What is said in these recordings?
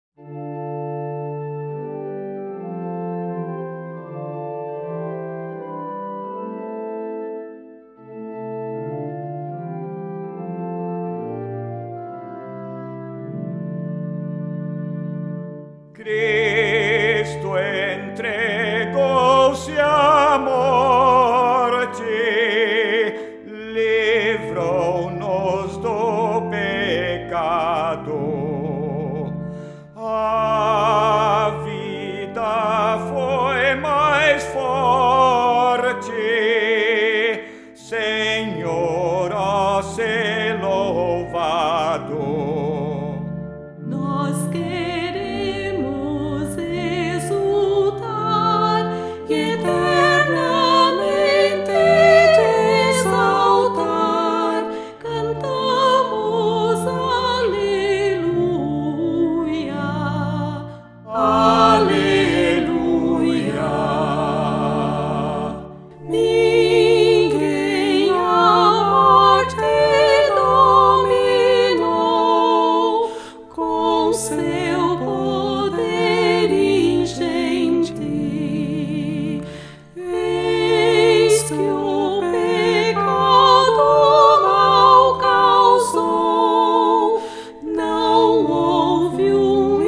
Cristo entregou-se à morte, livrou-nos do pecado. A vida foi mais forte, Senhor, ó, ser louvado. Nós queremos exultar e eternamente te exaltar. Cantamos aleluia, aleluia. Ninguém a morte dominou com seu poder ingente. Eis que o pecado mal causou, não houve um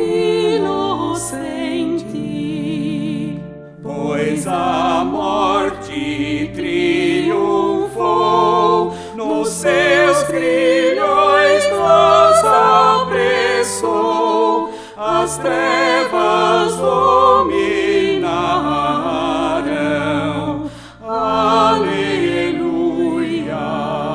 inocente. Pois a morte triunfou, nos seus grilhões nos apressou, as trevas dominaram. Aleluia.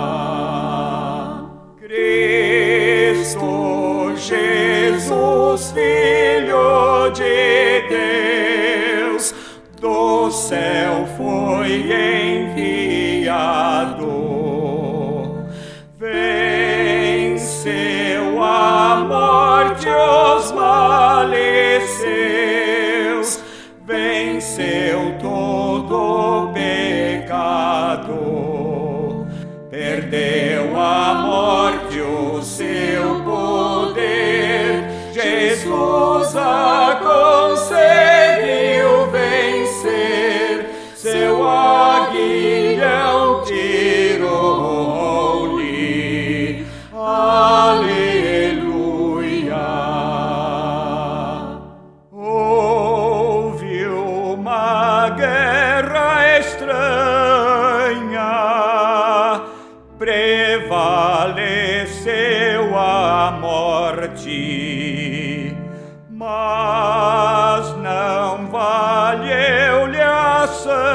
Cristo Jesus, Filho de Deus, do céu foi enviado, venceu a morte, os males seus, venceu todo o pecado, perdeu a morte o seu poder, Jesus a conseguiu vencer, seu aguilhão tirou-lhe. Aleluia. Houve uma guerra estranha, prevaleceu a morte, mas não valeu-lhe a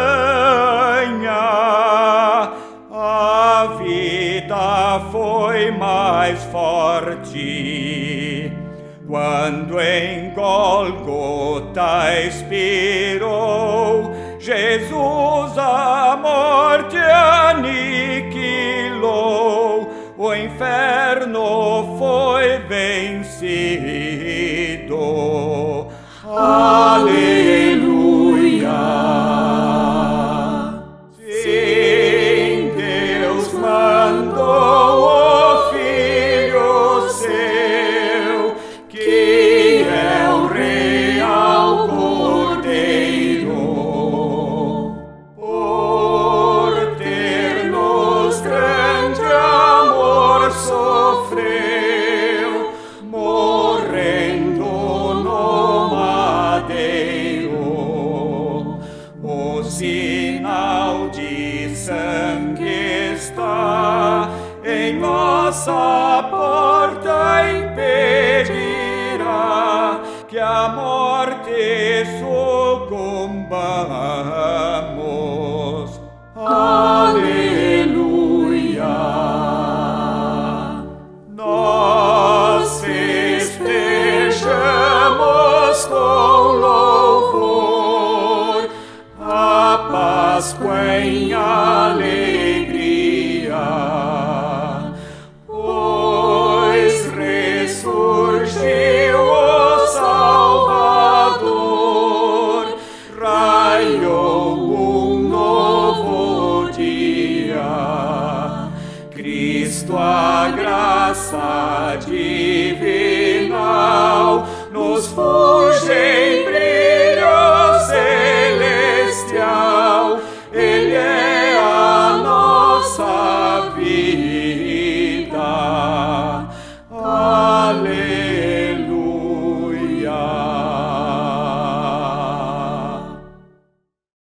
sanha, a vida foi mais forte. Quando em Gólgota expirou, Jesus a morte aniquilou, o inferno foi vencido. Aleluia. Sim, Deus mandou o Filho seu, que é o real Cordeiro, por ter-nos grande amor sofreu, morrendo no madeiro. O sinal de sangue está em nossa porta, impedirá que a morte sucumbamos. Aleluia. Nós festejamos com louvor a Páscoa em alegria, pois ressurgiu o Salvador, raiou um novo dia. Cristo, a graça divinal, nos vida.